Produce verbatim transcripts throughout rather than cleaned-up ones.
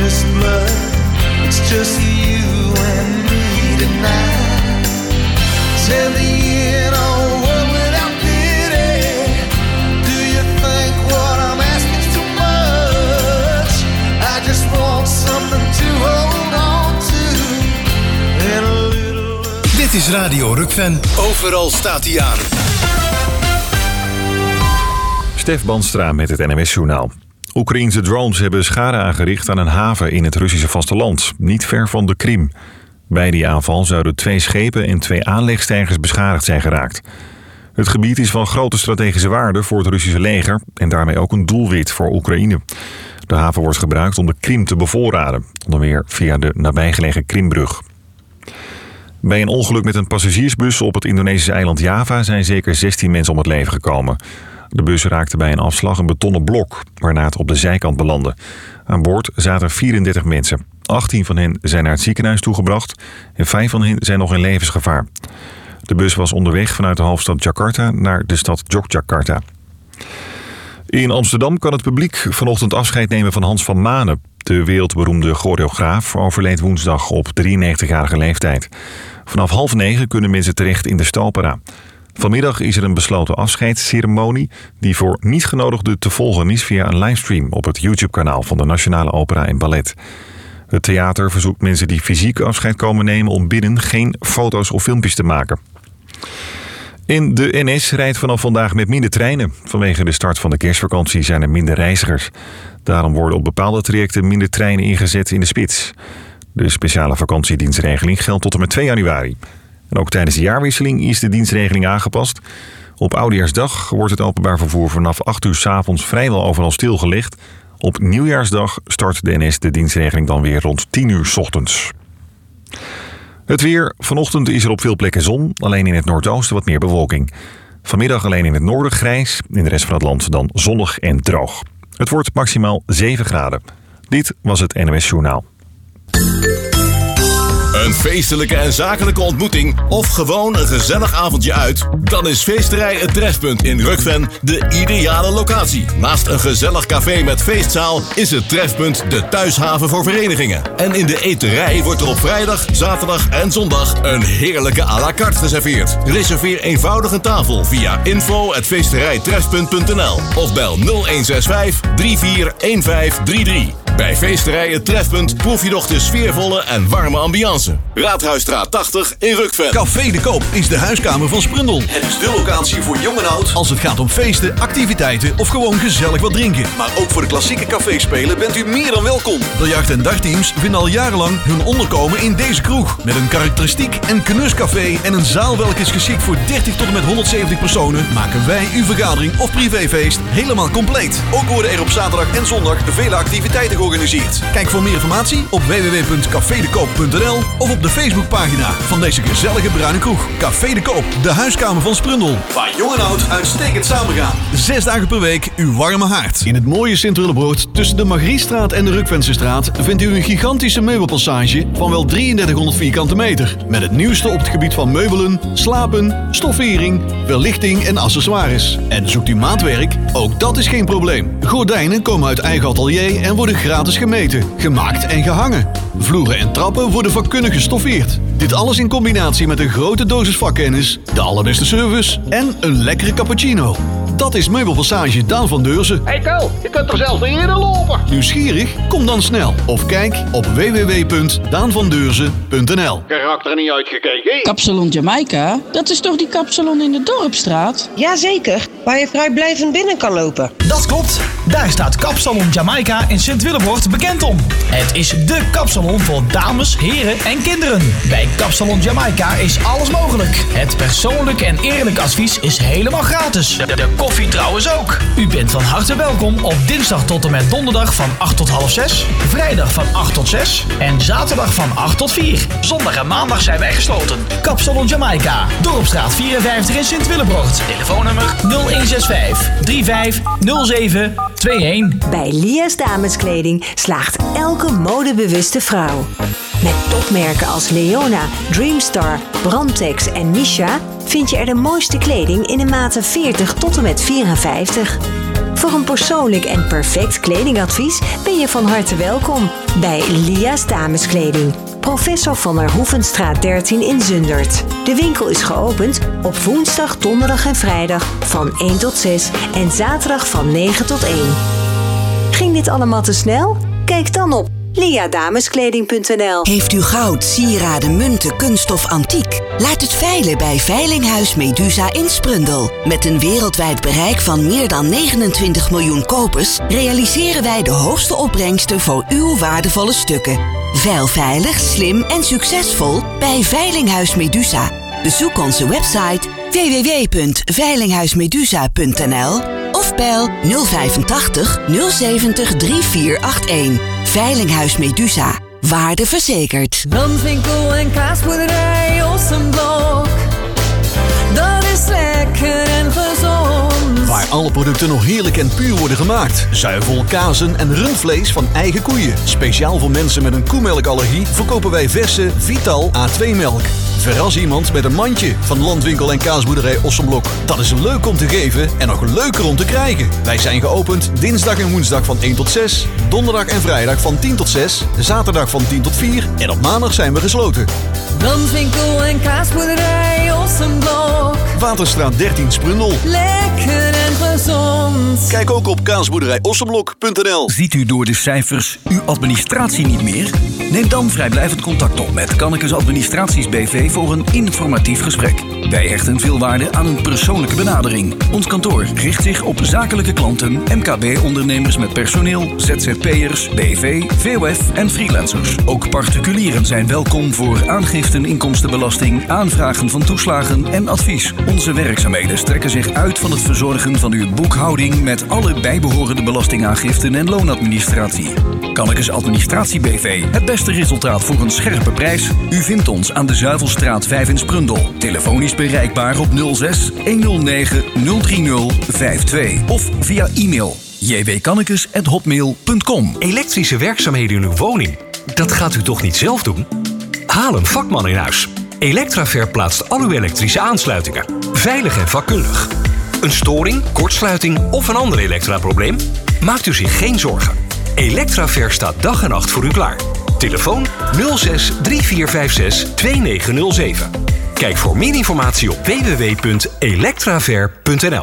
coldest blood. It's just you and me tonight. Till the end of the world without pity. Do you think what I'm asking is too much? I just want something to hold on to. And a little. Dit is Radio Rukven. Overal staat hij aan. Stef Bandstra met het N M S-journaal. Oekraïense drones hebben schade aangericht aan een haven in het Russische vasteland, niet ver van de Krim. Bij die aanval zouden twee schepen en twee aanlegstijgers beschadigd zijn geraakt. Het gebied is van grote strategische waarde voor het Russische leger en daarmee ook een doelwit voor Oekraïne. De haven wordt gebruikt om de Krim te bevoorraden, onder meer via de nabijgelegen Krimbrug. Bij een ongeluk met een passagiersbus op het Indonesische eiland Java zijn zeker zestien mensen om het leven gekomen. De bus raakte bij een afslag een betonnen blok, waarna het op de zijkant belandde. Aan boord zaten vierendertig mensen. achttien van hen zijn naar het ziekenhuis toegebracht en vijf van hen zijn nog in levensgevaar. De bus was onderweg vanuit de hoofdstad Jakarta naar de stad Yogyakarta. In Amsterdam kan het publiek vanochtend afscheid nemen van Hans van Manen. De wereldberoemde choreograaf overleed woensdag op drieënnegentigjarige leeftijd. Vanaf half negen kunnen mensen terecht in de Stalpera. Vanmiddag is er een besloten afscheidsceremonie die voor niet-genodigden te volgen is via een livestream op het YouTube-kanaal van de Nationale Opera en Ballet. Het theater verzoekt mensen die fysiek afscheid komen nemen om binnen geen foto's of filmpjes te maken. En de N S rijdt vanaf vandaag met minder treinen. Vanwege de start van de kerstvakantie zijn er minder reizigers. Daarom worden op bepaalde trajecten minder treinen ingezet in de spits. De speciale vakantiedienstregeling geldt tot en met twee januari. En ook tijdens de jaarwisseling is de dienstregeling aangepast. Op Oudejaarsdag wordt het openbaar vervoer vanaf acht uur 's avonds vrijwel overal stilgelegd. Op Nieuwjaarsdag start de N S de dienstregeling dan weer rond tien uur 's ochtends. Het weer. Vanochtend is er op veel plekken zon. Alleen in het noordoosten wat meer bewolking. Vanmiddag alleen in het noorden grijs. In de rest van het land dan zonnig en droog. Het wordt maximaal zeven graden. Dit was het N M S-journaal. Een feestelijke en zakelijke ontmoeting of gewoon een gezellig avondje uit? Dan is Feesterij Het Trefpunt in Rukven de ideale locatie. Naast een gezellig café met feestzaal is het Trefpunt de thuishaven voor verenigingen. En in de eterij wordt er op vrijdag, zaterdag en zondag een heerlijke à la carte geserveerd. Reserveer eenvoudig een tafel via info at feesterijtrefpunt punt n l of bel nul een zes vijf drie vier een vijf drie drie. Bij Feesterij Het Trefpunt proef je nog de sfeervolle en warme ambiance. Raadhuisstraat tachtig in Rukven. Café de Koop is de huiskamer van Sprundel. Het is de locatie voor jong en oud als het gaat om feesten, activiteiten of gewoon gezellig wat drinken. Maar ook voor de klassieke caféspelen bent u meer dan welkom. Biljart- en dagteams vinden al jarenlang hun onderkomen in deze kroeg. Met een karakteristiek en knuscafé en een zaal welke is geschikt voor dertig tot en met honderdzeventig personen, maken wij uw vergadering of privéfeest helemaal compleet. Ook worden er op zaterdag en zondag vele activiteiten georganiseerd. Kijk voor meer informatie op w w w punt café de koop punt n l of op de Facebookpagina van deze gezellige bruine kroeg. Café de Koop, de huiskamer van Sprundel. Waar jong en oud uitstekend samengaan. Zes dagen per week uw warme haard. In het mooie Sint-Willebroord tussen de Margriestraat en de Rukvensestraat vindt u een gigantische meubelpassage van wel drieëndertighonderd vierkante meter. Met het nieuwste op het gebied van meubelen, slapen, stoffering, verlichting en accessoires. En zoekt u maatwerk? Ook dat is geen probleem. Gordijnen komen uit eigen atelier en worden gratis gemeten, gemaakt en gehangen. Vloeren en trappen worden vakkundig gestoffeerd. Dit alles in combinatie met een grote dosis vakkennis, de allerbeste service en een lekkere cappuccino. Dat is Meubelpassage Daan van Deurzen. Hey Tel, je kunt er zelfs niet in lopen. Nieuwsgierig? Kom dan snel. Of kijk op w w w punt daan van deurzen punt n l. Karakter niet uitgekeken. Kapsalon Jamaica? Dat is toch die kapsalon in de Dorpstraat? Jazeker, waar je vrijblijvend binnen kan lopen. Dat klopt. Daar staat Kapsalon Jamaica in Sint-Willebroord bekend om. Het is dé kapsalon voor dames, heren en kinderen. Bij Kapsalon Jamaica is alles mogelijk. Het persoonlijk en eerlijk advies is helemaal gratis. De, de koffie trouwens ook. U bent van harte welkom op dinsdag tot en met donderdag van acht tot half zes, vrijdag van acht tot zes en zaterdag van acht tot vier. Zondag en maandag zijn wij gesloten. Kapsalon Jamaica, Dorpstraat vierenvijftig in Sint-Willebroord. Telefoonnummer nul een zes vijf drie vijf nul zeven twee een. Bij Lia's Dameskleding slaagt elke modebewuste vrouw. Met topmerken als Leona, Dreamstar, Brandtex en Misha vind je er de mooiste kleding in de maten veertig tot en met vierenvijftig. Voor een persoonlijk en perfect kledingadvies ben je van harte welkom bij Lia's Dameskleding. Professor van der Hoevenstraat dertien in Zundert. De winkel is geopend op woensdag, donderdag en vrijdag van één tot zes en zaterdag van negen tot één. Ging dit allemaal te snel? Kijk dan op lia dameskleding punt n l. Heeft u goud, sieraden, munten, kunststof, antiek? Laat het veilen bij Veilinghuis Medusa in Sprundel. Met een wereldwijd bereik van meer dan negenentwintig miljoen kopers realiseren wij de hoogste opbrengsten voor uw waardevolle stukken. Veil veilig, slim en succesvol bij Veilinghuis Medusa. Bezoek onze website w w w punt veilinghuismedusa punt n l of bel nul vijfentachtig nul zeventig drie vier acht een. Veilinghuis Medusa. Waarde verzekerd. Landwinkel en kaasboerderij Ossenblok. Dat is lekker en gezond. Waar alle producten nog heerlijk en puur worden gemaakt. Zuivel, kazen en rundvlees van eigen koeien. Speciaal voor mensen met een koemelkallergie verkopen wij verse Vital A twee melk. Verras iemand met een mandje van Landwinkel en kaasboerderij Ossenblok. Dat is leuk om te geven en nog leuker om te krijgen. Wij zijn geopend dinsdag en woensdag van één tot zes. Donderdag en vrijdag van tien tot zes. Zaterdag van tien tot vier. En op maandag zijn we gesloten. Landwinkel en kaasboerderij Ossenblok. Waterstraat dertien Sprundel. Lekker en gezond. Kijk ook op kaasboerderij ossenblok punt n l. Ziet u door de cijfers uw administratie niet meer? Neem dan vrijblijvend contact op met Kannekes Administraties B V voor een informatief gesprek. Wij hechten veel waarde aan een persoonlijke benadering. Ons kantoor richt zich op zakelijke klanten, M K B-ondernemers met personeel, Z Z P'ers, B V, V O F en freelancers. Ook particulieren zijn welkom voor aangiften, inkomstenbelasting, aanvragen van toeslagen en advies. Onze werkzaamheden strekken zich uit van het verzorgen van uw boekhouding met alle bijbehorende belastingaangiften en loonadministratie. Kannekes Administratie B V. Het beste resultaat voor een scherpe prijs. U vindt ons aan de Zuivelstraat vijf in Sprundel. Telefonisch bereikbaar op nul zes honderdnegen nul drie nul vijf twee of via e-mail j w kannekes at hotmail punt com. Elektrische werkzaamheden in uw woning? Dat gaat u toch niet zelf doen? Haal een vakman in huis. Electraver plaatst al uw elektrische aansluitingen. Veilig en vakkundig. Een storing, kortsluiting of een ander elektraprobleem? Maakt u zich geen zorgen. Electraver staat dag en nacht voor u klaar. Telefoon nul zes drie vier vijf zes twee negen nul zeven. Kijk voor meer informatie op w w w punt electraver punt n l.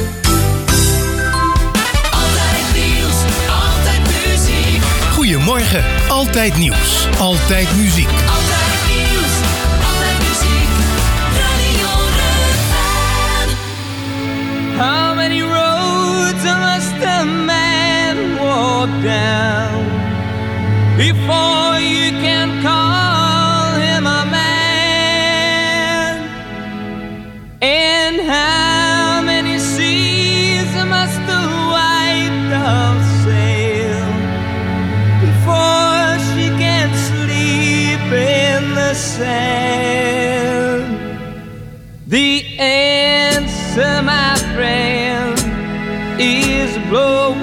Goedemorgen, altijd nieuws, altijd muziek. Altijd nieuws, altijd muziek. Radio Rukven. How many roads must a man walk down before you can call him a man? And how many seas must the white dove sail before she can sleep in the sand? The answer, my friend, is blowing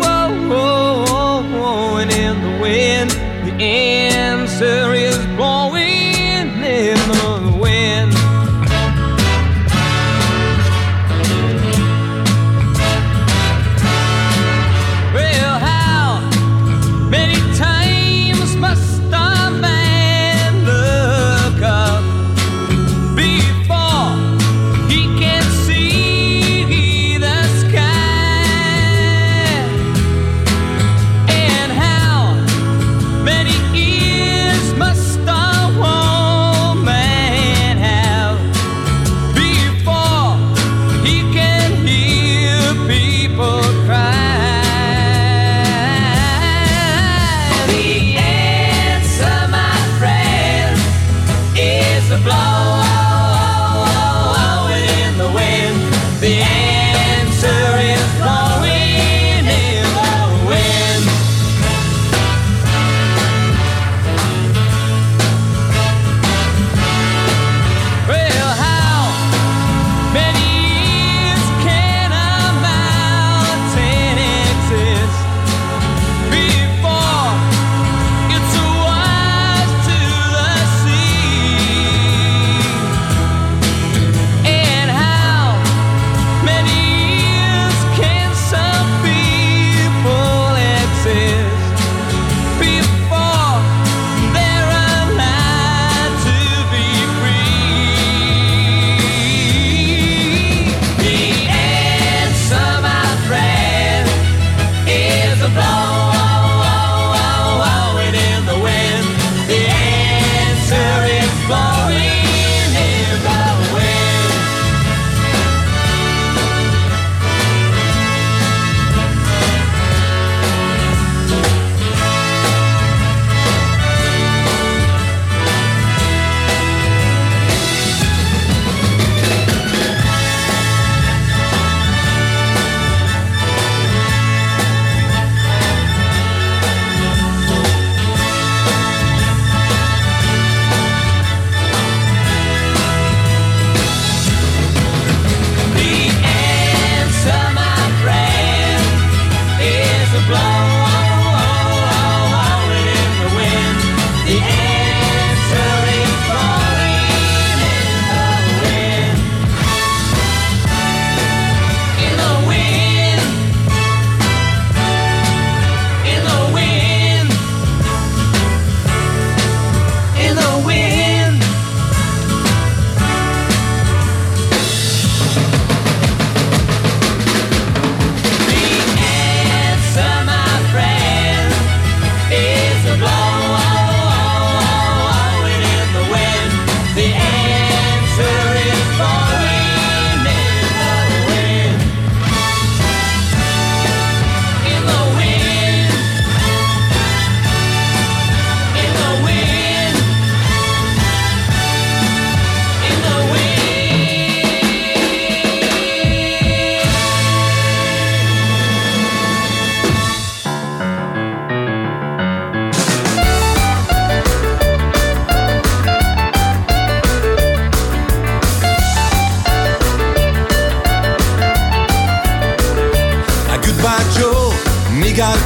in the wind. The answer is blowing in the wind. Well, how many times must a man look up before he can see the sky? And how many years must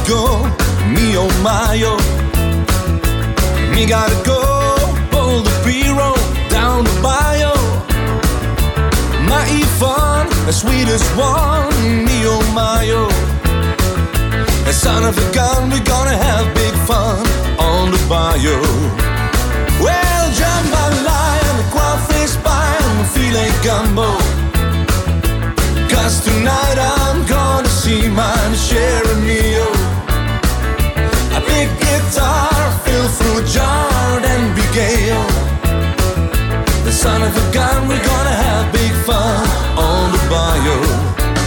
go, me oh my oh. Me gotta go, pull the B-roll down the bayou. My Yvonne, the sweetest one, me oh my oh. The son of a gun, we're gonna have big fun on the bayou. Well, jambalaya, the crawfish pie, and the filet gumbo. Cause tonight I'm gonna see my Michelle Neo. A big guitar, fill through Jordan and Bigale. The son of a gun, we're gonna have big fun on the bayou.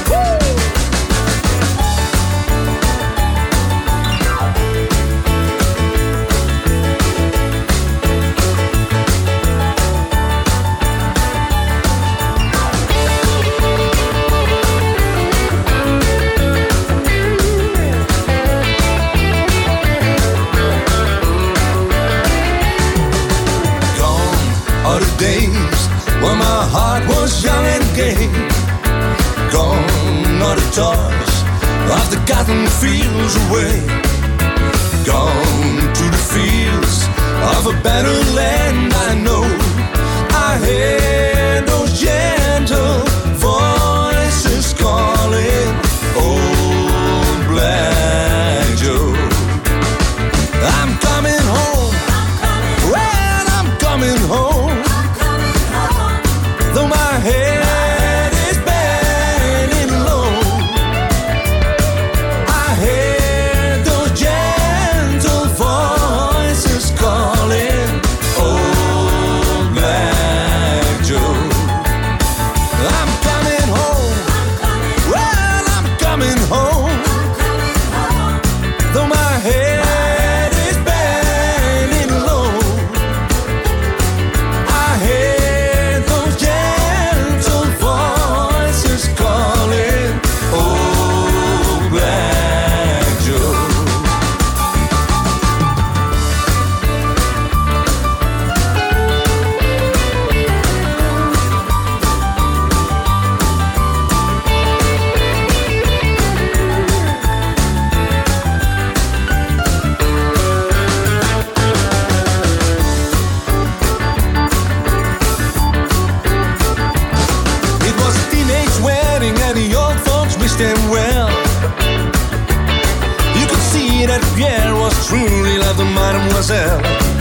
Days when my heart was young and gay. Gone are the toys of the cotton fields away. Gone to the fields of a better land I know. I hear those gentle voices calling, oh Black Joe. I'm coming home, well I'm coming home. Though my head is bending low, I hear those gentle voices calling, oh Black Joe. I'm coming home, well I'm coming home. Though my head is bending low, I hear them well. You could see that Pierre was truly loved the mademoiselle.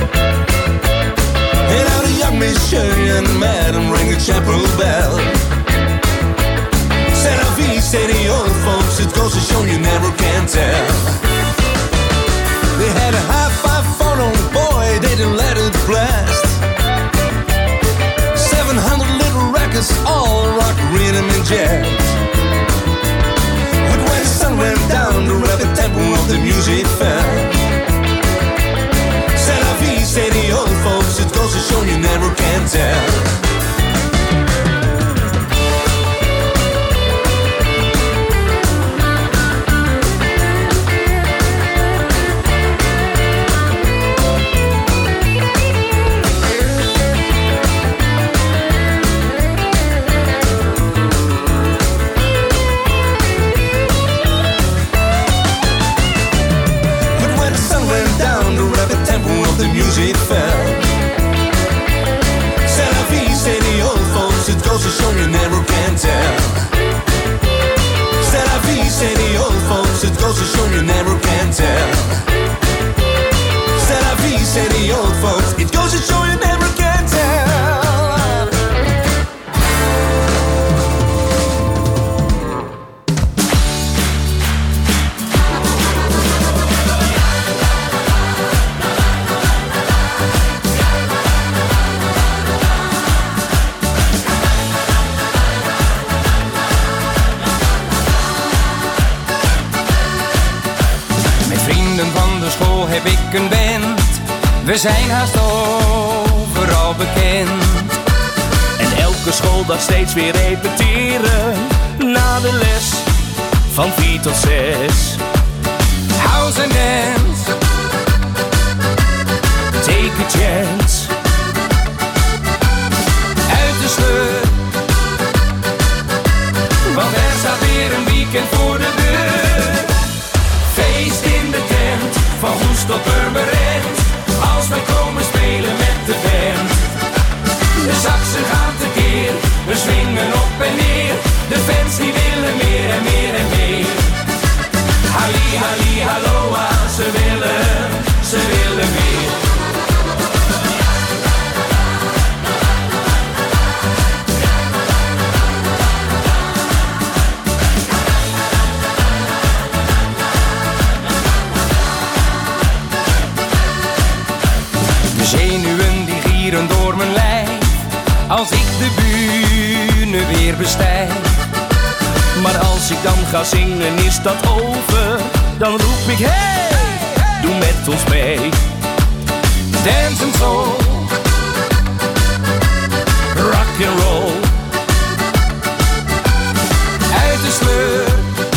And now the young monsieur and madam rang the chapel bell. C'est la vie, say the old folks, it goes to show you never can tell. They had a high five photo, boy, they didn't let it blast. Seven hundred little records, all rock, rhythm and jazz. When the sun went down, the rapid tempo of the music fell. C'est la vie, say the old folks, it goes to show you never can tell. The music fell. C'est la vie, say the old folks, it goes to show you never can tell. C'est la vie, say the old folks, it goes to show you never can tell. C'est la vie, say the old folks, it goes to show you never can tell. Heb ik een band, we zijn haast overal bekend. En elke schooldag steeds weer repeteren, na de les van vier tot zes. House and dance, take a chance. Uit de sleur, want er staat weer een weekend voor de deur. Feest tot Purmerend, als wij komen spelen met de band. De saxen gaan tekeer, we swingen op en neer. De fans die willen meer en meer en meer. Halli, halli, halloa, ze willen, ze willen meer. De zenuwen die gieren door mijn lijf, als ik de bühne weer bestijg. Maar als ik dan ga zingen is dat over, dan roep ik hey, doe met ons mee. Dance and soul, rock and roll. Uit de sleur,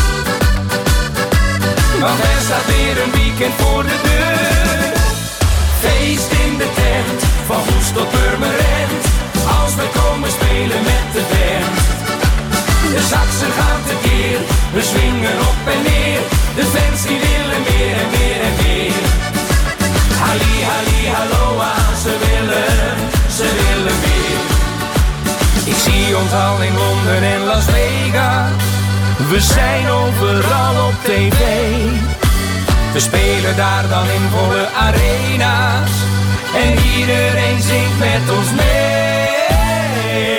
want er staat weer een weekend voor de deur. Feest in de tent, van Goes tot Purmerend, als wij komen spelen met de band. De saxen gaan tekeer, we swingen op en neer. De fans die willen meer en meer en meer. Halli, halli, halloa, ze willen, ze willen meer. Ik zie ons al in Londen en Las Vegas, we zijn overal op tv. We spelen daar dan in volle arena's en iedereen zingt met ons mee.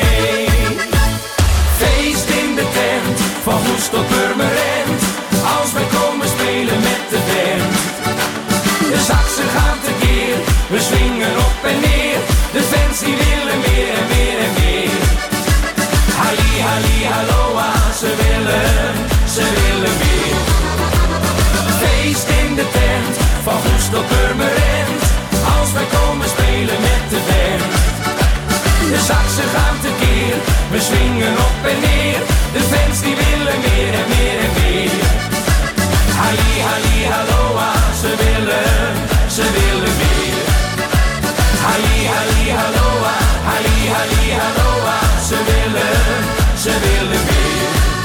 Feest in de tent, van Goes tot Purmerend, als wij komen spelen met de band. De saxen gaan tekeer, we swingen op en neer. De fans die willen meer en meer en meer. Halli, halli, halloa, ze willen, ze willen meer. Feest in de tent, van Goes tot Purmerend, als wij komen spelen met de band. De saxen gaan tekeer, we swingen op en neer. De fans die willen meer en meer en meer. Halli, halli, halloa, ze willen, ze willen meer. Halli, halli, halloa, halli, halli, halloa, ze willen, ze willen meer.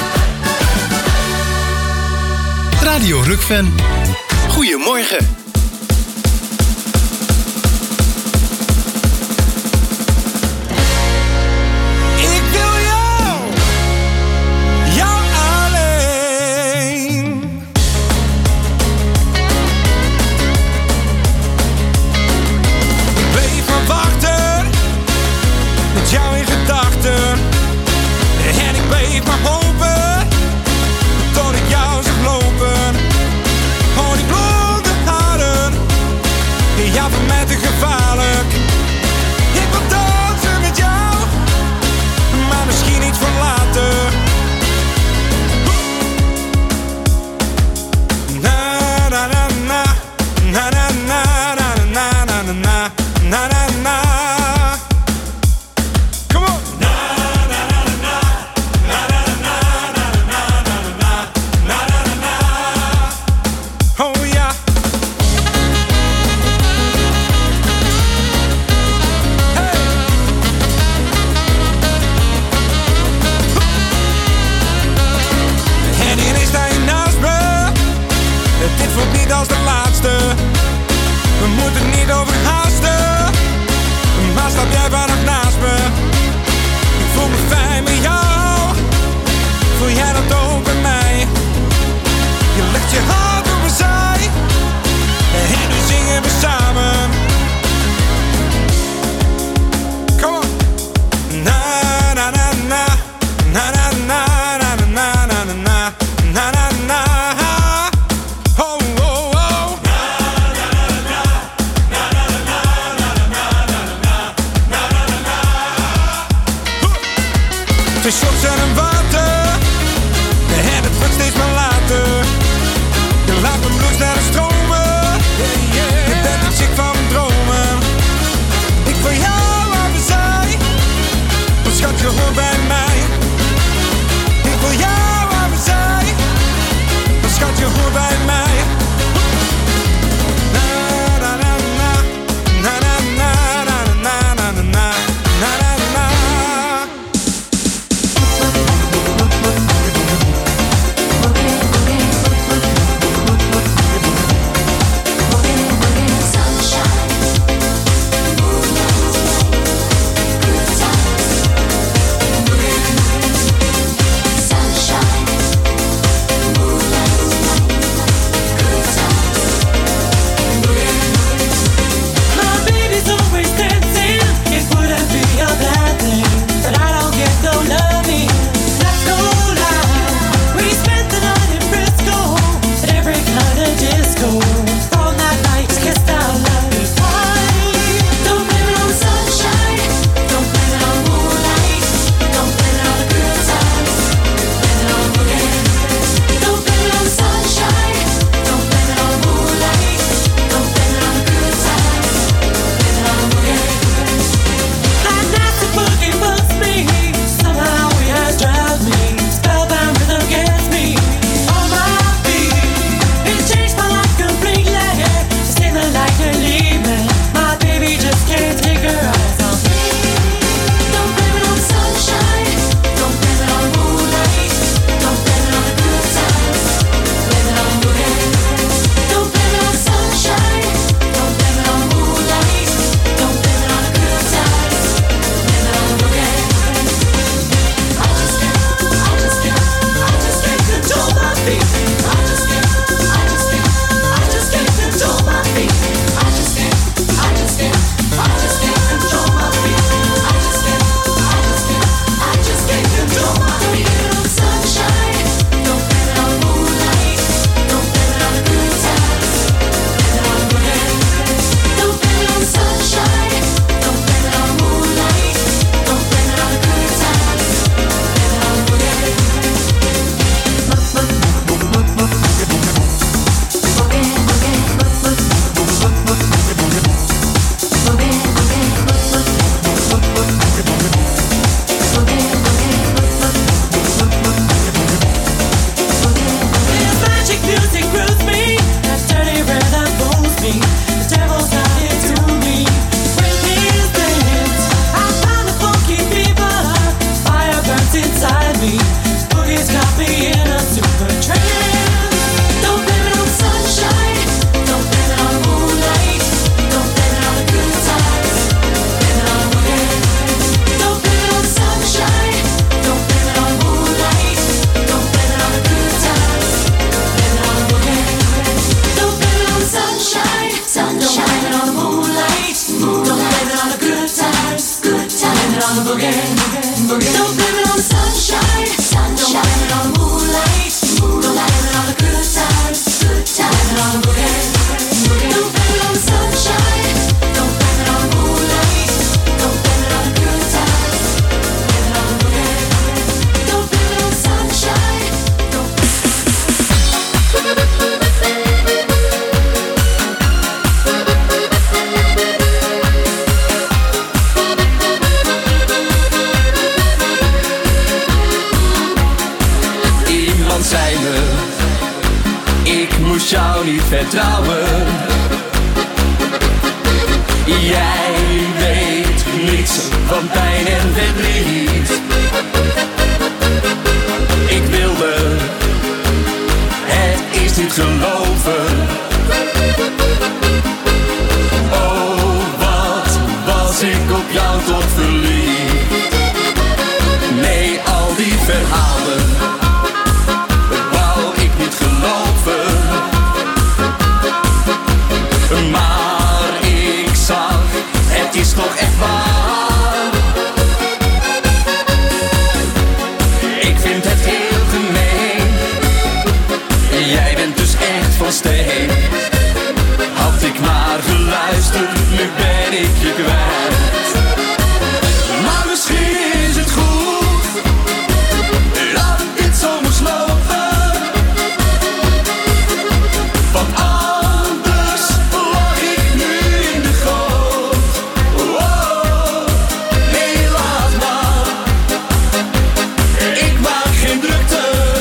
Radio Rukven. Goedemorgen. Jou in gedachten, en ik bleef maar hopen, tot ik jou zag lopen. Oh, die blonde haren. vertrouwen. Jij weet niets van pijn en verdriet. Ik wilde het eerst niet geloven. Oh, wat was ik op jou toch verliefd. Nee, al die verhalen wou ik niet geloven. Maar ik zag, het is toch echt waar. Ik vind het heel gemeen. Jij bent dus echt van steen. Had ik maar geluisterd, nu ben ik je kwijt. Maar misschien is het goed dat dit zo moest lopen. Want anders lag ik nu in de goot. Oh, nee, laat maar. Ik maak geen drukte.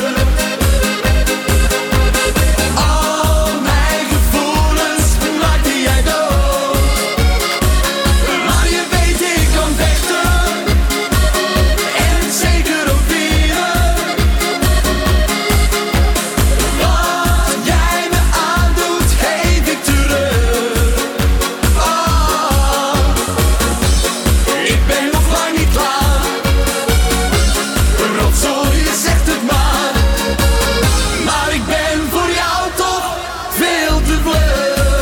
Al mijn gevoelens maakte jij dood. Maar je weet ik kan vechten. En zeker ook vieren. Wat jij me aandoet, geef ik terug. Oh, ik ben nog lang niet klaar. Rotzooi, je zegt het maar. Maar ik ben voor jou toch veel te vlug.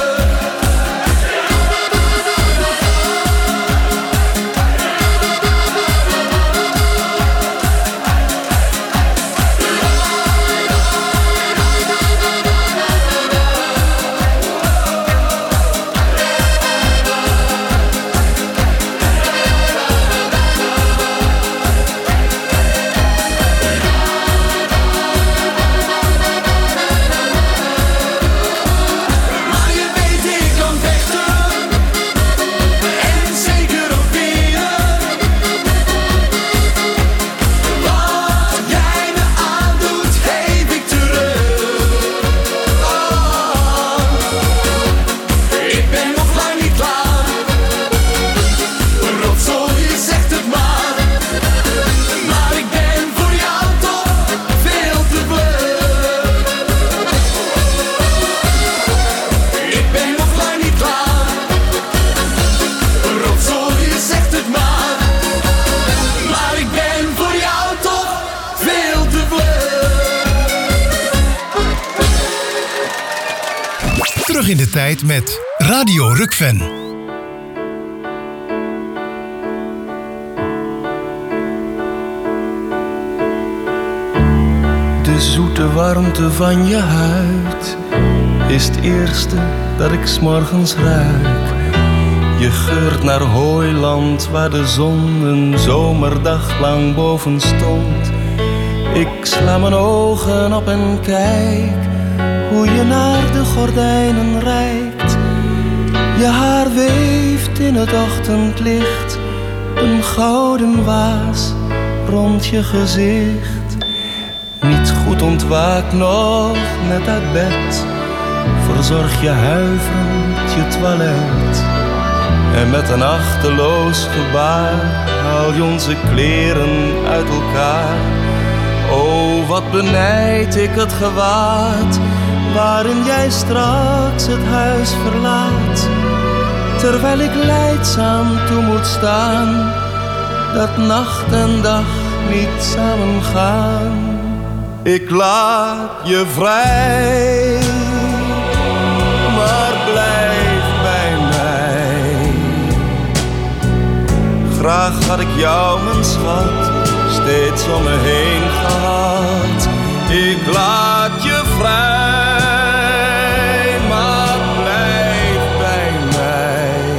Maar je weet ik kan vechten. En zeker ook vieren. Wat jij me aandoet, geef ik terug. Oh, ik ben nog lang niet klaar. Rotzooi, je zegt het maar. Maar ik ben voor jou toch veel te vlug. Ik ben nog lang niet klaar. Rotzooi, je zegt het maar. Maar ik ben voor jou toch veel te vlug. Terug in de tijd met Radio Rukven. De zoete warmte van je huid is het eerste dat ik 's morgens ruik. Je geurt naar hooiland waar de zon een zomerdag lang boven stond. Ik sla mijn ogen op en kijk hoe je naar de gordijnen reikt. Je haar weeft in het ochtendlicht een gouden waas rond je gezicht. Niet goed ontwaakt nog net uit bed, verzorg je huiverend je toilet. En met een achteloos gebaar haal je onze kleren uit elkaar. Oh, wat benijd ik het gewaad waarin jij straks het huis verlaat. Terwijl ik lijdzaam toe moet staan, dat nacht en dag niet samen gaan. Ik laat je vrij, maar blijf bij mij. Graag had ik jou, mijn schat, steeds om me heen gehad. Ik laat je vrij, maar blijf bij mij.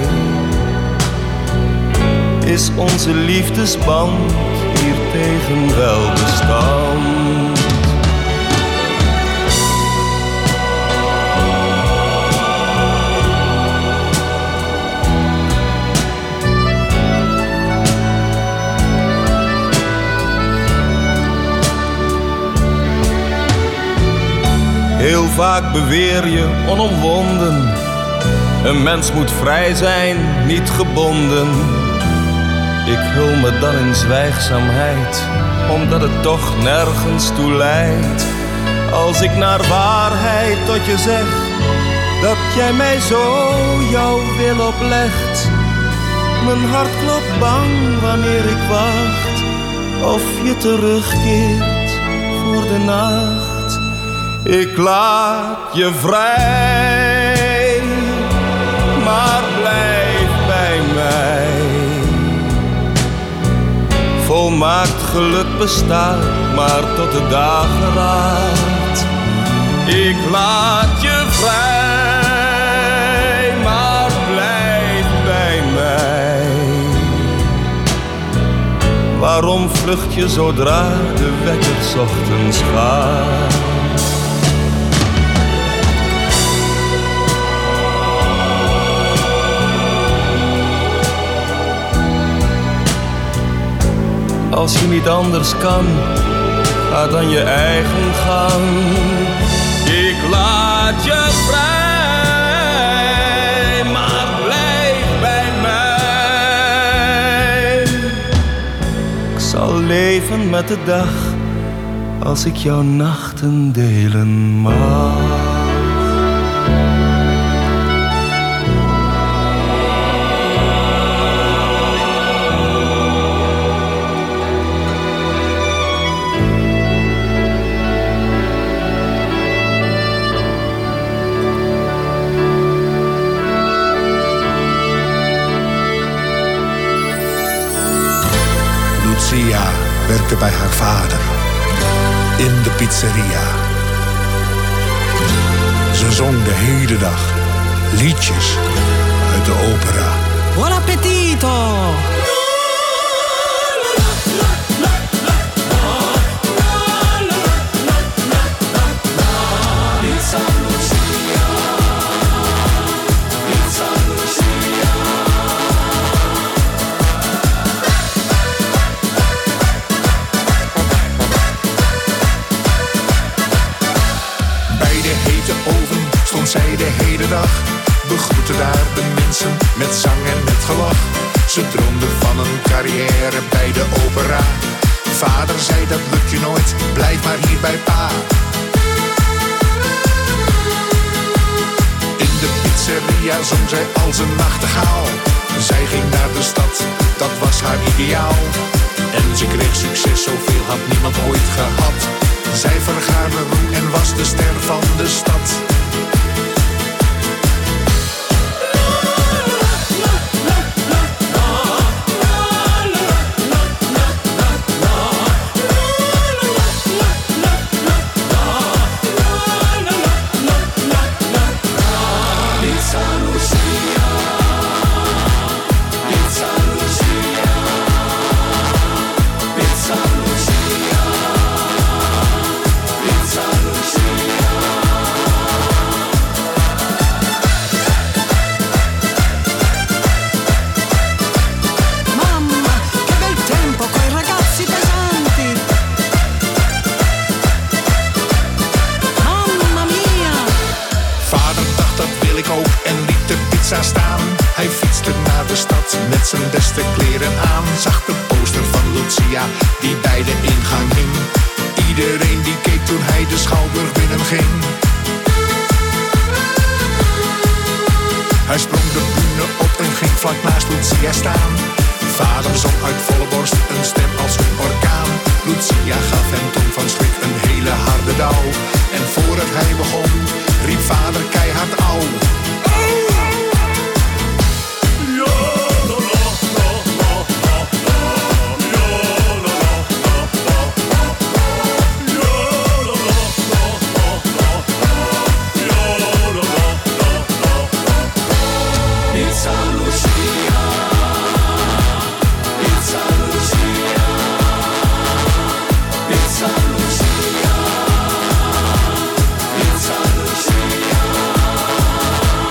Is onze liefdesband hiertegen wel bestand? Heel vaak beweer je onomwonden. Een mens moet vrij zijn, niet gebonden. Ik hul me dan in zwijgzaamheid, omdat het toch nergens toe leidt. Als ik naar waarheid tot je zeg, dat jij mij zo jouw wil oplegt. Mijn hart klopt bang wanneer ik wacht, of je terugkeert voor de nacht. Ik laat je vrij, maar blijf bij mij. Volmaakt geluk bestaat maar tot de dageraad. Ik laat je vrij, maar blijf bij mij. Waarom vlucht je zodra de wekker 's ochtends gaat? Als je niet anders kan, ga dan je eigen gang. Ik laat je vrij, maar blijf bij mij. Ik zal leven met de dag, als ik jouw nachten delen mag. Lucia werkte bij haar vader in de pizzeria. Ze zong de hele dag liedjes uit de opera. Buon appetito! Zij de hele dag begroette daar de mensen met zang en met gelach. Ze droomde van een carrière bij de opera. Vader zei dat lukt je nooit, blijf maar hier bij pa. In de pizzeria zong zij als een nachtegaal. Zij ging naar de stad, dat was haar ideaal. En ze kreeg succes, zoveel had niemand ooit gehad. Zij vergaarde roem en was de ster van de stad. Die bij de ingang hing. Iedereen die keek toen hij de schouwburg binnenging. Hij sprong de bühne op en ging vlak naast Lucia staan. Vader zong uit volle borst, een stem als een orkaan. Lucia gaf hem toen van schrik een hele harde douw. En voordat hij begon, riep vader keihard au. Lucia,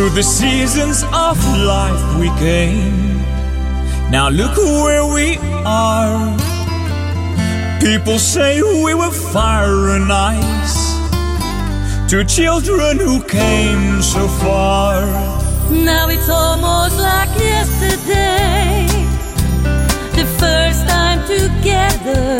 Through the seasons of life we came. Now look where we are. People say we were fire and ice. Two children who came so far. Now it's almost like yesterday. The first time together.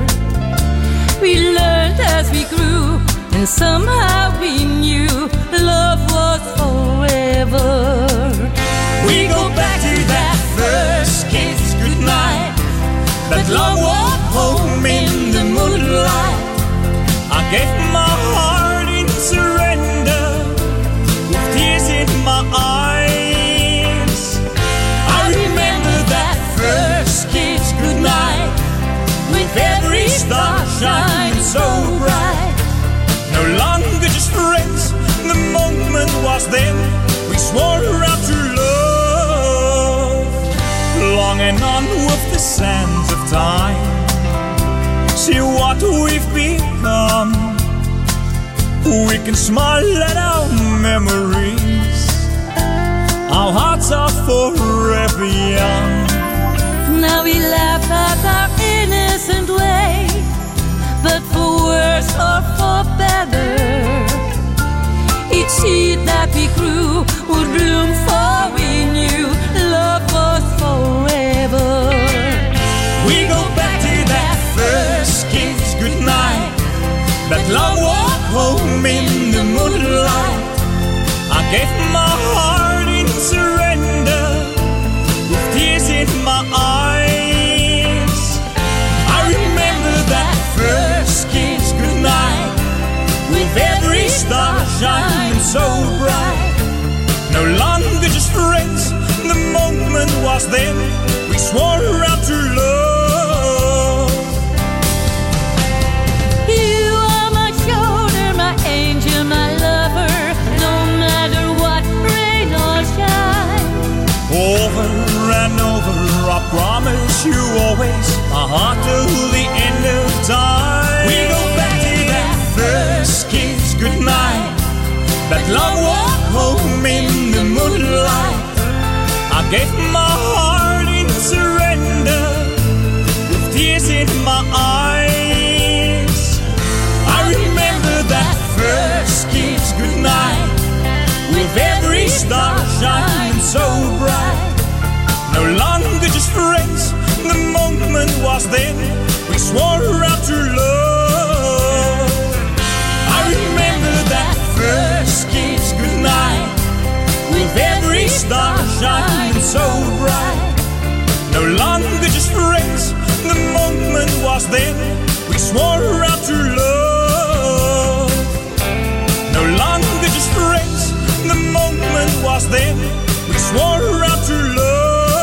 We learned as we grew, and somehow we knew love was forever. We go back to that first kiss goodnight, that long walk home in the moonlight. I gave my heart in surrender, with tears in my eyes. I remember that first kiss goodnight, with every star shining so bright. No longer just friends, the moment was then. We swore out to love, longing on with the sands of time. See what we've become. We can smile at our memories. Our hearts are forever young. Now we laugh at our innocent way, but for worse or for better, each seed that we grew would bloom, for we knew love was forever. We go back to that first kiss goodnight, that long walk home in the moonlight. I gave my heart in surrender, with tears in my eyes. I remember that first kiss goodnight, with every star shining so bright. No longer just friends, the moment was then. We swore out to love. You are my shoulder, my angel, my lover, no matter what rain or shine. Over and over, I promise you always, my heart till the end of time. We go back to that first kiss goodnight, that long walk home in the moonlight. I gave my heart in surrender, with tears in my eyes. I remember that first kiss goodnight, with every star shining so bright. No longer just friends, the moment was then. We swore out to love. I remember that first kiss goodnight, with every star shining so bright. No longer just friends, the moment was then. We swore out to love. No longer just friends, the moment was then. We swore out to love.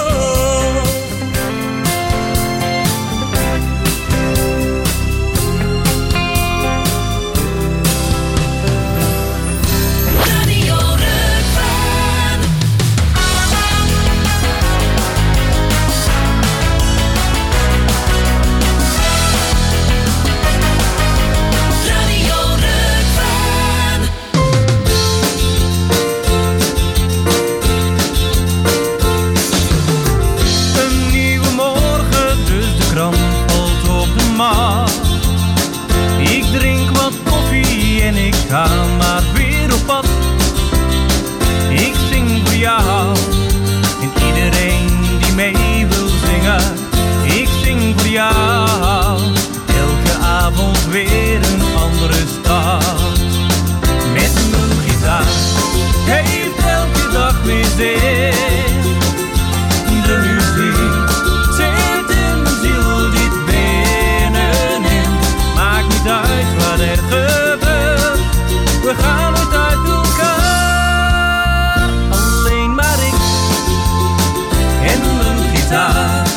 Ga maar weer op pad. Ik zing voor jou en iedereen die mee wil zingen. Ik zing voor jou. Elke avond weer een andere stad. Met mijn gitaar heeft elke dag weer zin. De muziek zit in mijn ziel diep binnenin. Maakt niet uit wat er gebeurt. We gaan nooit uit elkaar, alleen maar ik en mijn gitaar.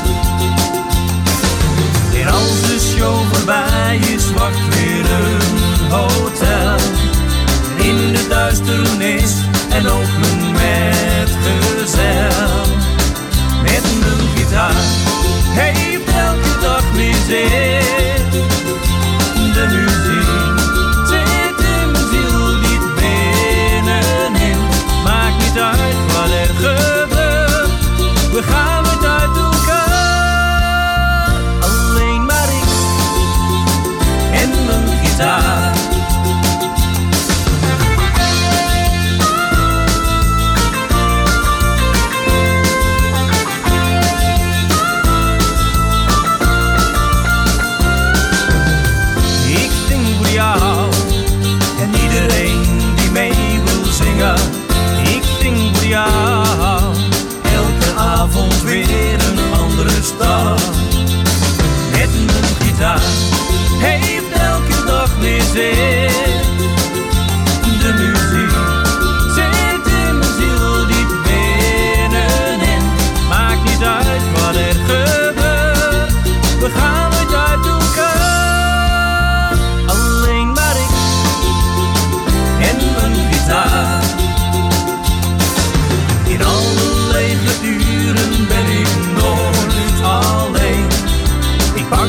En als de show voorbij is, wacht weer een hotel. In de duisternis en ook mijn metgezel. Met mijn gitaar heeft elke dag weer zin. De muziek zit in mijn ziel diep binnenin. Maakt niet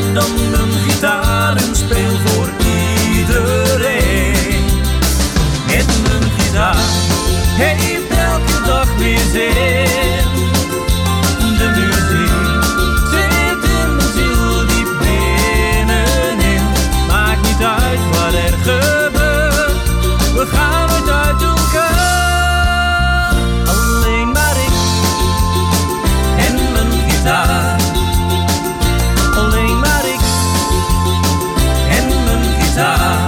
dan mijn gitaar en speel voor iedereen. Met mijn gitaar heeft elke dag weer zin. De muziek zit in mijn ziel diep binnenin. Maakt niet uit wat er gebeurt, we gaan nooit uit elkaar. Alleen maar ik en mijn gitaar. Alleen maar ik en mijn gitaar.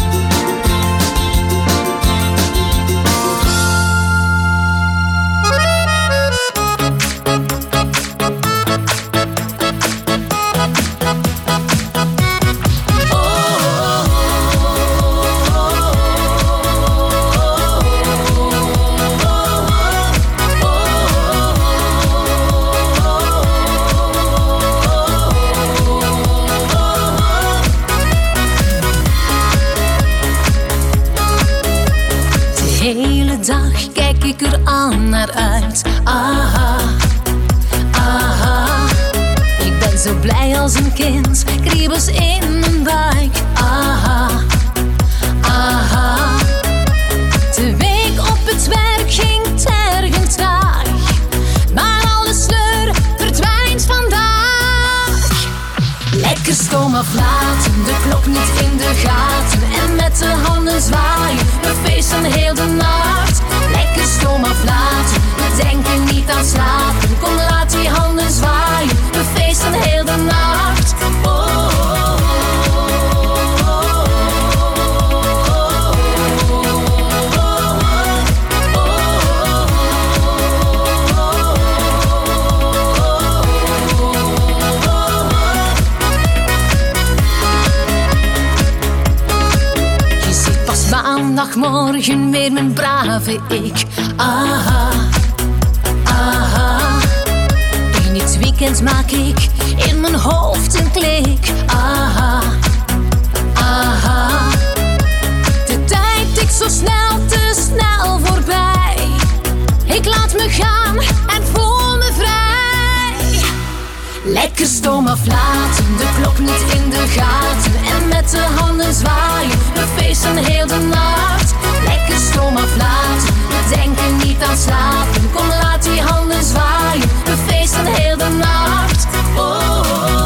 Kijk ik er aan naar uit. Aha, aha. Ik ben zo blij als een kind, kriebels in mijn buik. Aha, aha. De week op het werk ging tergend traag, maar alle sleur verdwijnt vandaag. Lekker stoom aflaten, de klok niet in de gaten en met de handen zwaaien, we feesten heel de nacht. Lekker stoom aflaten, we denken niet aan slapen. Kom, laat die handen zwaaien, we feesten heel de nacht. Oh, oh, je ziet pas maandagmorgen weer mijn brave ik. Aha, aha. In het weekend maak ik in mijn hoofd een klik. Aha, aha. De tijd tikt zo snel, te snel voorbij. Ik laat me gaan en voel me vrij. Lekker stoom aflaten, de klok niet in de gaten en met de handen zwaaien, we feesten heel de nacht. Lekker stoom aflaten, we denken niet aan slapen. Kom, laat die handen zwaaien, we feesten heel de nacht. Oh, oh, oh.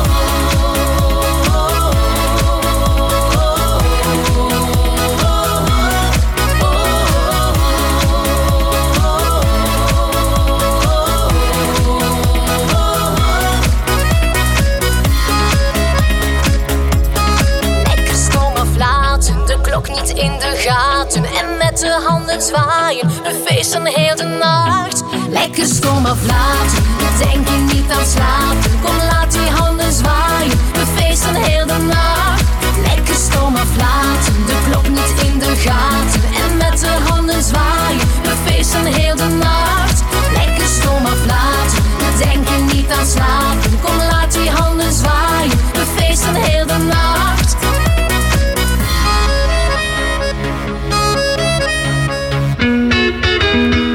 Niet in de gaten en met de handen zwaaien, we feesten heel de nacht. Lekker stoom aflaten, we denken niet aan slapen. Kom, laat die handen zwaaien, we feesten heel de nacht. Lekker stoom aflaten, de klok niet in de gaten en met de handen zwaaien, we feesten heel de nacht. Lekker stoom aflaten, we denken niet aan slapen. Kom, laat die handen zwaaien, we feesten heel de nacht.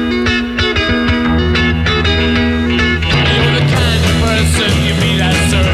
You meet that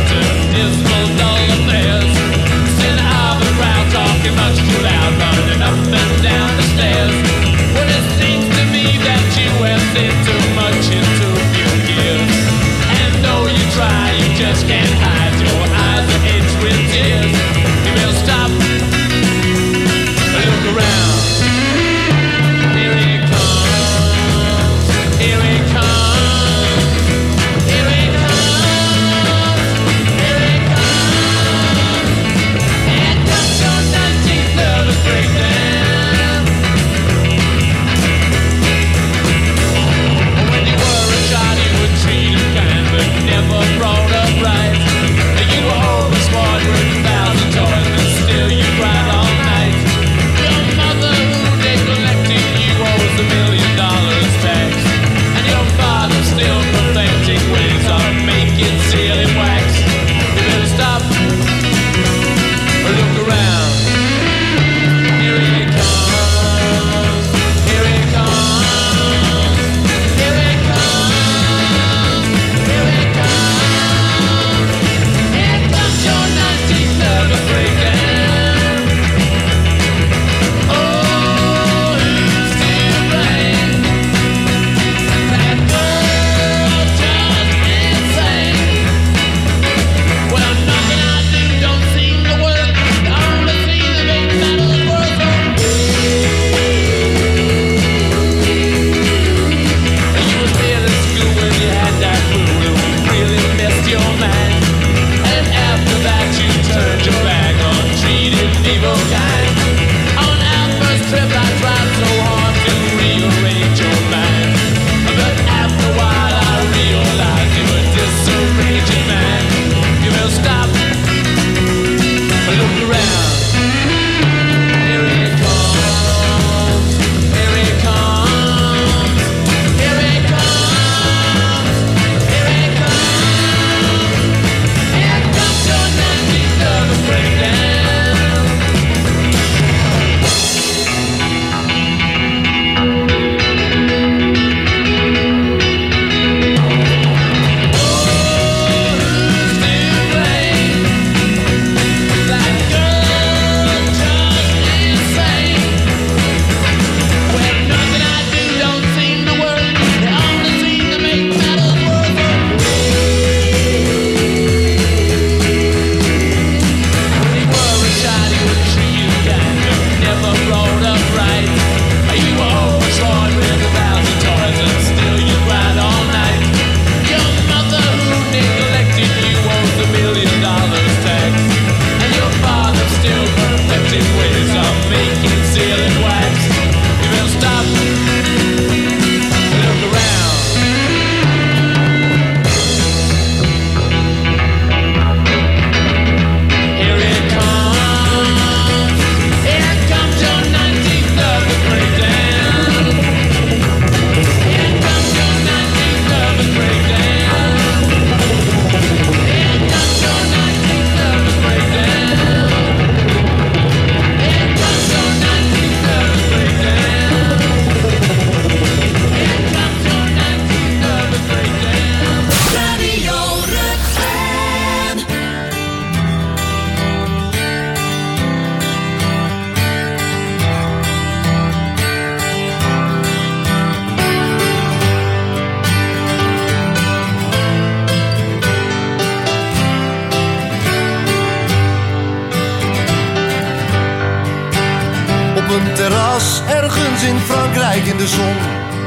terras ergens in Frankrijk in de zon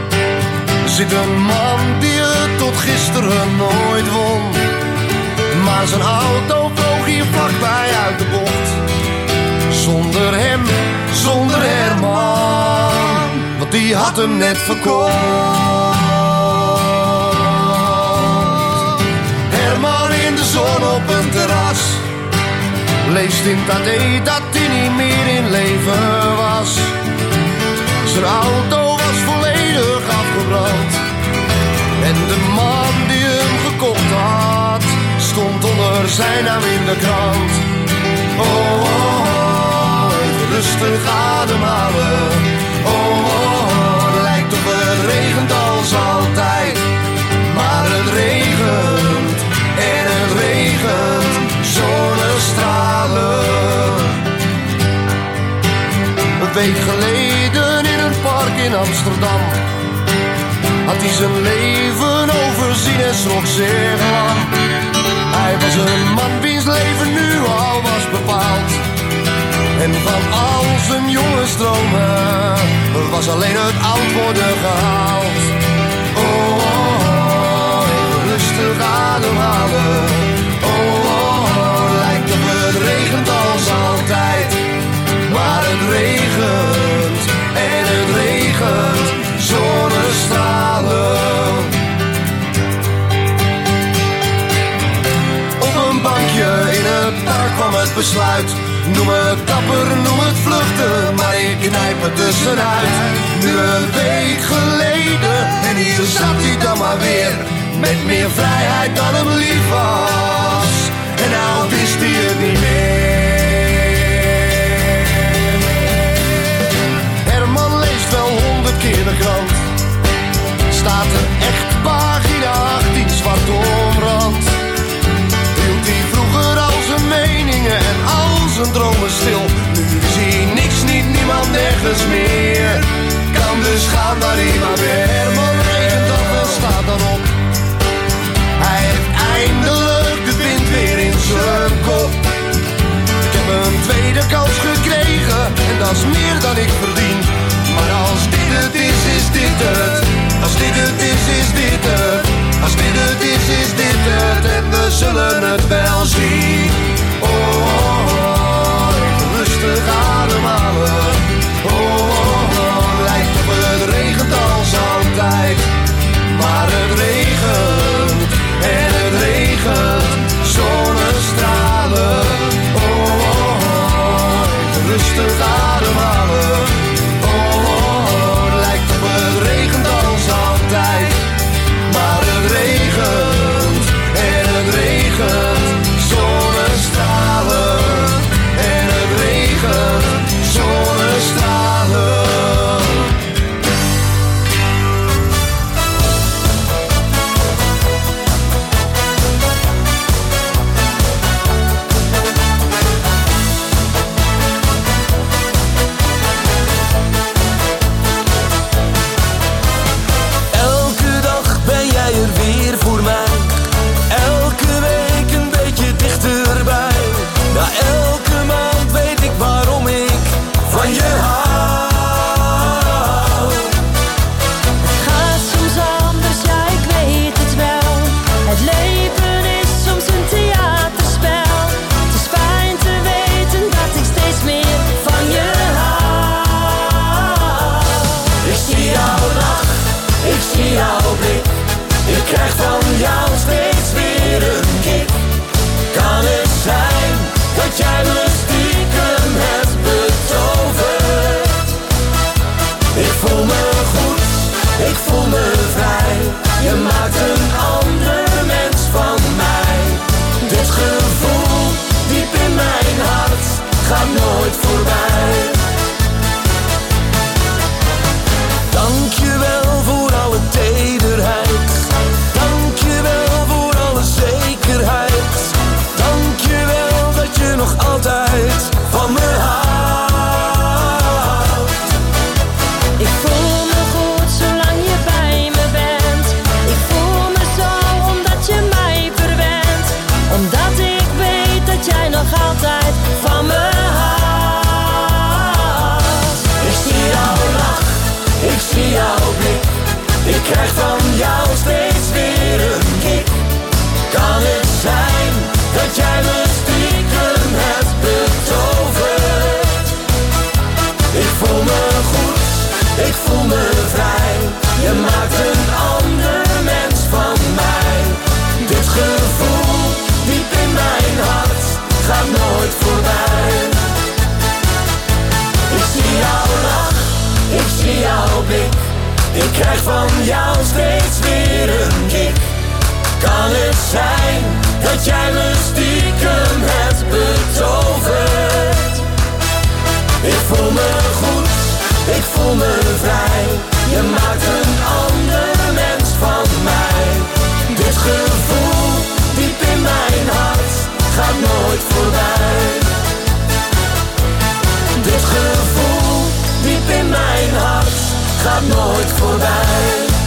zit een man die het tot gisteren nooit won. Maar zijn auto vloog hier vlakbij uit de bocht. Zonder hem, zonder Herman, want die had hem net verkocht. Herman in de zon op een terras leest in het A D dat hij niet meer in leven was. Zijn auto was volledig afgebrand en de man die hem gekocht had stond onder zijn naam in de krant. Oh, oh, oh, even rustig ademhalen. Oh, oh, oh, lijkt of het regent als altijd, maar het regent en het regent zonnestralen. Een week geleden in een park in Amsterdam had hij zijn leven overzien en schrok zeer lang. Hij was een man wiens leven nu al was bepaald. En van al zijn jonge stromen was alleen het oud worden gehaald. Oh, oh, oh, even rustig ademhalen. Oh, oh, oh, lijkt op het regent als altijd, maar het regent en het regent zonnestralen. Op een bankje in het park kwam het besluit. Noem het dapper, noem het vluchten, maar ik knijp het tussenuit. Nu een week geleden en hier zat hij dan maar weer, met meer vrijheid dan hem lief was. En nou wist hij het niet meer. Herman leest wel honderd keer de krant. Staat er echt pagina achttien zwart omrand. Hield hij vroeger al zijn meningen en al zijn dromen stil. Nu zie hij niks, niet niemand, nergens meer. Kan dus gaan waar hij maar weer. Herman regent af en staat dan op. Hij heeft eindelijk de wind weer in zijn kop. Ik heb een tweede kans gekregen en dat is meer dan ik verdien. Maar als dit het is, is dit het. Als dit het is, is dit het. Als dit het is, is dit het. En we zullen het wel zien. Oh, oh, oh, even rustig ademhalen. Oh, oh, oh, lijkt op het regent als altijd, krijg van jou steeds weer een kick. Kan het zijn dat jij me stiekem hebt betoverd? Ik voel me goed, ik voel me vrij. Je maakt een ander mens van mij. Dit gevoel diep in mijn hart gaat nooit voorbij. Ik zie jouw lach, ik zie jouw blik. Ik krijg van jou steeds weer een kick. Kan het zijn dat jij me stiekem hebt betoverd? Ik voel me goed, ik voel me vrij. Je maakt een ander mens van mij. Dit gevoel diep in mijn hart gaat nooit voorbij. Dit gevoel diep in mijn hart gaat nooit voorbij.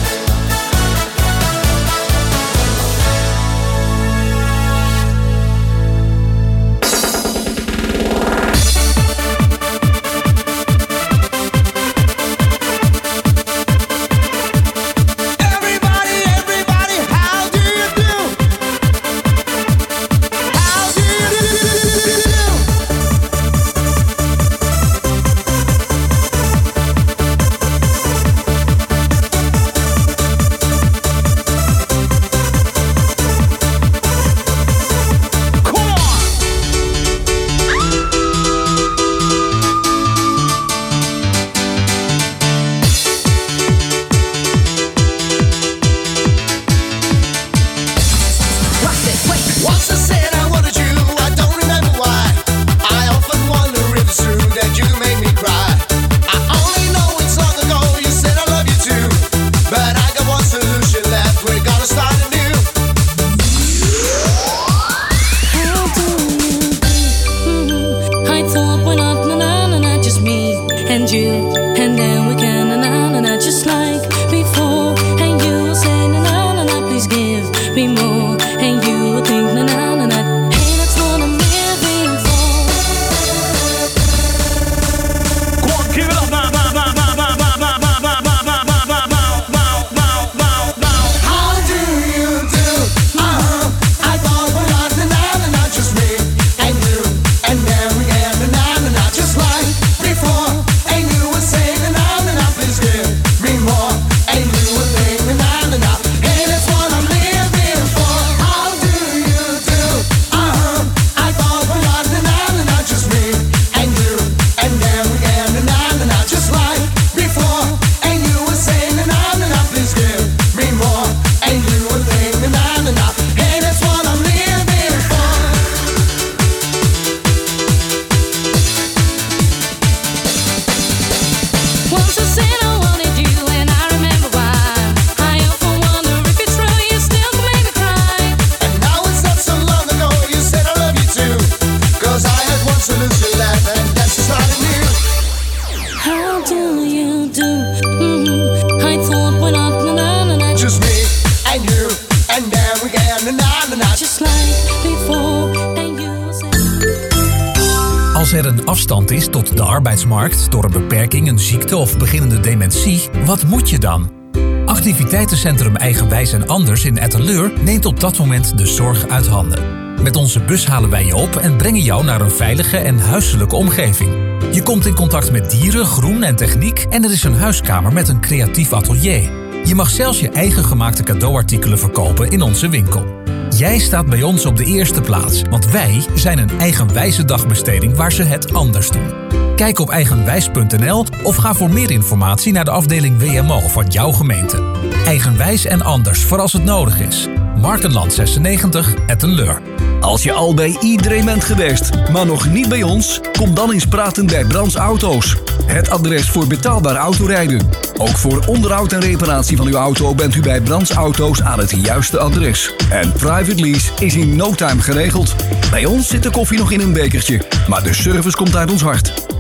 Als er een afstand is tot de arbeidsmarkt door een beperking, een ziekte of beginnende dementie, wat moet je dan? Activiteitencentrum Eigenwijs en Anders in Etteleur neemt op dat moment de zorg uit handen. Met onze bus halen wij je op en brengen jou naar een veilige en huiselijke omgeving. Je komt in contact met dieren, groen en techniek en er is een huiskamer met een creatief atelier. Je mag zelfs je eigen gemaakte cadeauartikelen verkopen in onze winkel. Jij staat bij ons op de eerste plaats, want wij zijn een eigenwijze dagbesteding waar ze het anders doen. Kijk op eigenwijs punt n l of ga voor meer informatie naar de afdeling W M O van jouw gemeente. Eigenwijs en Anders voor als het nodig is. Markenland zesennegentig, Etteleur. Als je al bij iedereen bent geweest, maar nog niet bij ons, kom dan eens praten bij Brands Auto's. Het adres voor betaalbaar autorijden. Ook voor onderhoud en reparatie van uw auto bent u bij Brands Auto's aan het juiste adres. En private lease is in no time geregeld. Bij ons zit de koffie nog in een bekertje, maar de service komt uit ons hart.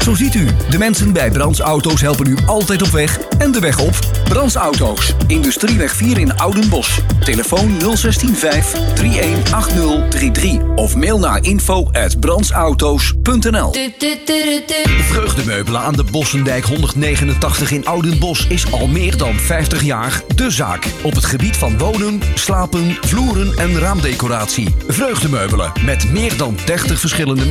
Zo ziet u, de mensen bij Brands Auto's helpen u altijd op weg en de weg op. Brands Auto's, Industrieweg vier in Oudenbosch. Telefoon nul zes vijf drie een acht nul drie drie of mail naar info at brandsauto's punt n l. Vreugdemeubelen aan de Bossendijk honderdnegenentachtig in Oudenbosch is al meer dan vijftig jaar de zaak. Op het gebied van wonen, slapen, vloeren en raamdecoratie. Vreugdemeubelen met meer dan dertig verschillende